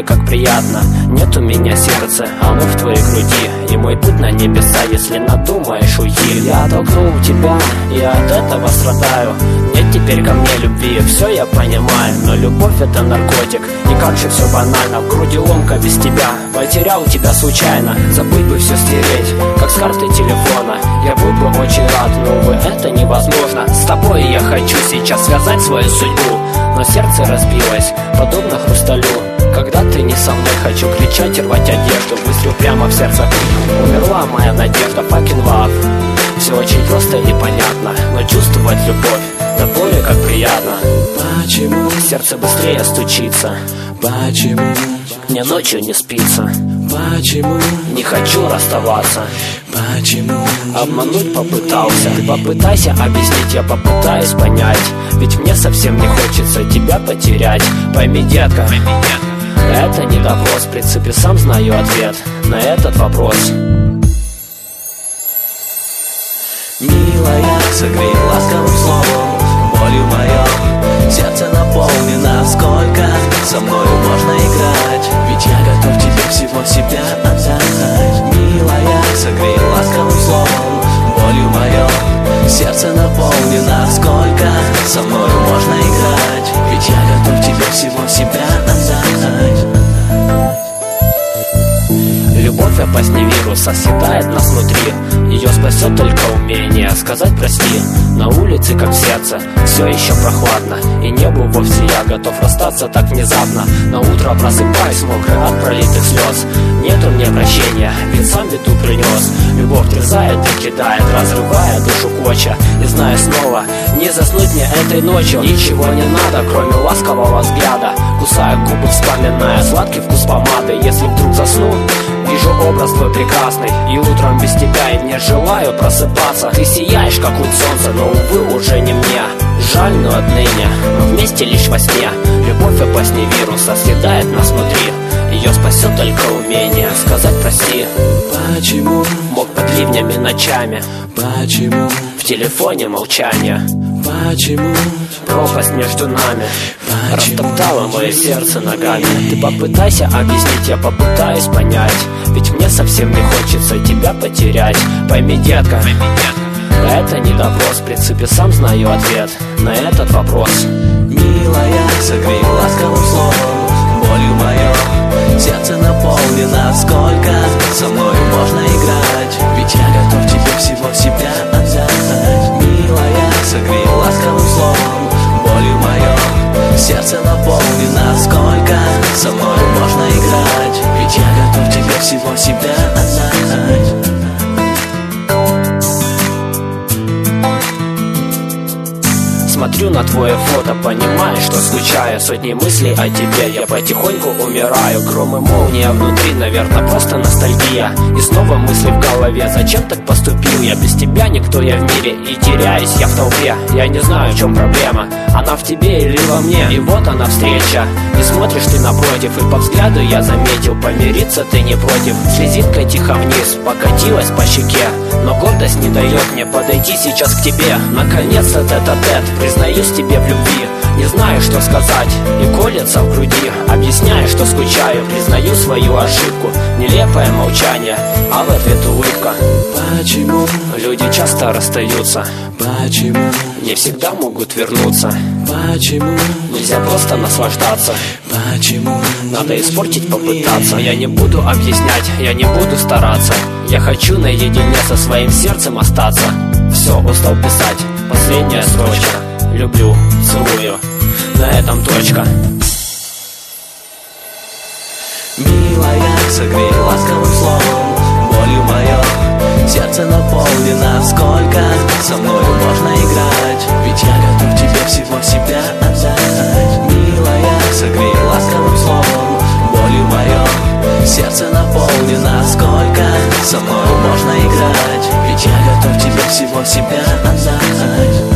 тобой как приятно. Нет у меня сердца, оно в твоей груди, и мой путь на небеса, если надумаешь уйти. Я толкнул тебя, и от этого страдаю. Нет теперь ко мне любви, все я понимаю, но любовь это наркотик, и как же все банально. В груди ломка без тебя, потерял тебя случайно. Забыть бы все стереть, как с карты телефона. Я был бы очень рад, но увы, это невозможно. С тобой я хочу сейчас связать свою судьбу, но сердце разбилось, подобно хрусталю. Когда ты не со мной, хочу кричать и рвать одежду. Выстрел прямо в сердце, умерла моя надежда. Fucking love. Все очень просто и понятно, но чувствовать любовь до боли как приятно. Почему? Сердце быстрее стучится. Почему? Мне ночью не спится. Почему? Не хочу расставаться. Почему? Обмануть попытался. Ты попытайся объяснить, я попытаюсь понять. Ведь мне совсем не хочется тебя потерять. Пойми, детка, это не допрос. В принципе, сам знаю ответ на этот вопрос. Милая, согрей ласковым словом болью моем. Сердце наполнено, сколько со мною можно играть. Ведь я готов тебе всего себя отдать. Милая, согрей ласковым словом болью моем. Сердце наполнено, сколько со мною можно играть. Ведь я готов тебе всего себя отдать. Любовь опаснее вируса, съедает нас внутри. Ее спасет только умение сказать прости. На улице, как в сердце, все еще прохладно, и небу вовсе я готов расстаться так внезапно. На утро просыпаюсь мокрый от пролитых слез. Нету мне прощения, ведь сам беду принес. Любовь терзает и кидает, разрывая душу клочья. И знаю снова, не заснуть мне этой ночью. Ничего не надо, кроме ласкового взгляда. Кусаю губы, вспоминая сладкий вкус помады. Если вдруг засну, вижу образ твой прекрасный, и утром без тебя и не желаю просыпаться. Ты сияешь, как луч солнца, но, увы, уже не мне. Жаль, но отныне мы вместе лишь во сне. Любовь опаснее вируса, съедает нас внутри. Ее спасет только умение сказать прости. Почему? Мог под ливнями ночами. Почему? В телефоне молчание. Почему? Пропасть между нами Почему? растоптала мое сердце ногами. Ты попытайся объяснить, я попытаюсь понять. Ведь мне совсем не хочется тебя потерять. Пойми, детка, это не допрос. В принципе, сам знаю ответ на этот вопрос. Милая, согрей ласковым словом болью моем. Сердце наполнено, сколько со мною можно играть. Ведь я готов тебе всего себя отдать. Милая, согрей ласковым словом болью моем. Сердце наполнено, сколько со мною можно играть. Ведь я готов тебе всего себя отдать. Смотрю на твое фото, понимаю, что скучаю. Сотни мыслей о тебе, я потихоньку умираю. Гром и молния внутри, наверное, просто ностальгия. И снова мысли в голове, зачем так поступил я? Без тебя никто я в мире, и теряюсь я в толпе. Я не знаю, в чем проблема, она в тебе или во мне. И вот она встреча, и смотришь ты напротив. И по взгляду я заметил, помириться ты не против. Слезинка тихо вниз покатилась по щеке, но гордость не дает мне подойти сейчас к тебе. Наконец-то тет-а-тет, признаюсь тебе в любви. Не знаю, что сказать, и колется в груди. Объясняю, что скучаю, признаю свою ошибку. Нелепое молчание, а в ответ улыбка. Почему? Люди часто расстаются. Почему? Не всегда могут вернуться. Почему? Нельзя просто наслаждаться. Почему? Надо испортить, попытаться. Я не буду объяснять, я не буду стараться. Я хочу наедине со своим сердцем остаться. Все, устал писать, последняя строчка. Люблю, целую, на этом точка. Милая, согрей ласковым словом болью моем. Сердце наполнено, сколько со мною можно играть. Ведь я готов тебе всего себя отдать. Милая, согрей ласковым словом болью моем. Сердце наполнено, сколько со мною можно играть. Ведь я готов тебе всего себя отдать.